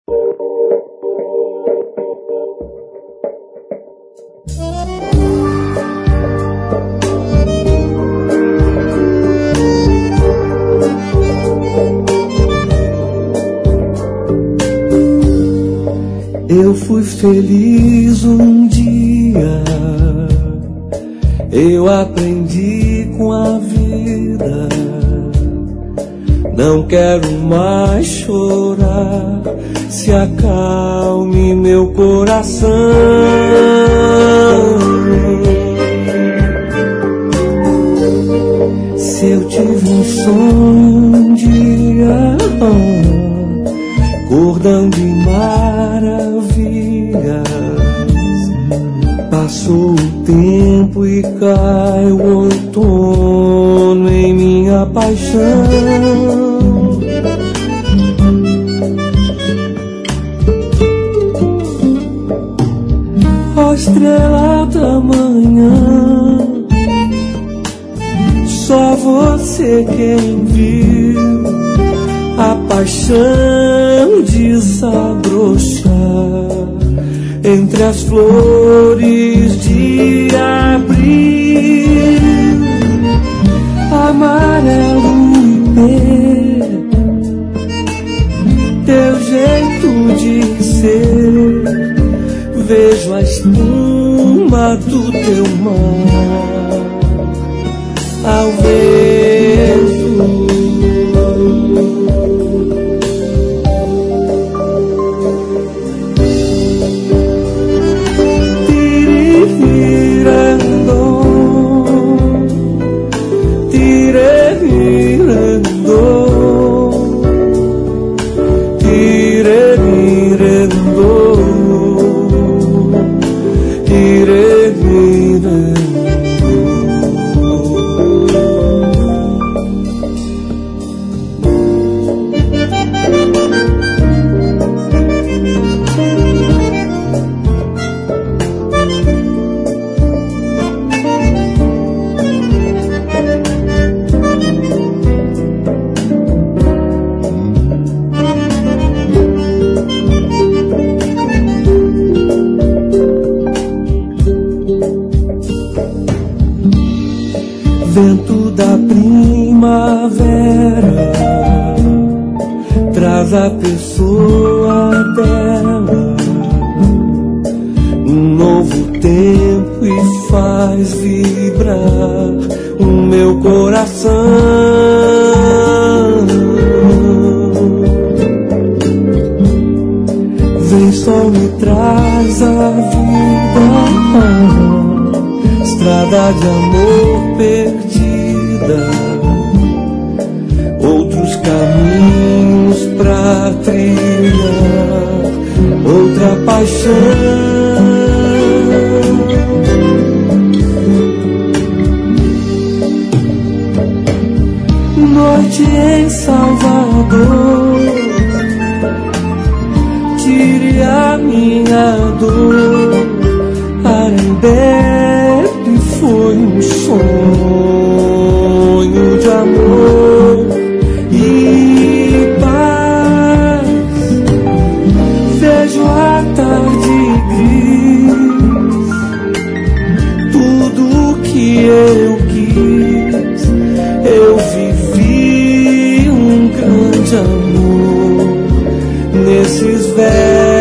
Eu fui feliz um dia, eu aprendi com a vida. Não quero mais chorar, se acalme meu coração. Se eu tive um sonho um dia, cordão de maravilhas, passou o tempo e cai o outono em minha paixão. Ó estrela da manhã, só você quem viu a paixão desabrochar entre as flores de abril. Amarelo e teu jeito de ser, vejo a espuma do teu mar ao vento. Vento da primavera traz a pessoa dela, um novo tempo e faz vibrar o meu coração. Vem sol me traz a vida, estrada de amor perdida, outros caminhos pra trilhar, outra paixão. Noite em Salvador, tire a minha dor. Arembepe foi um sonho de amor e paz. Vejo a tarde gris, tudo que eu quis, eu vivi um grande amor nesses velhos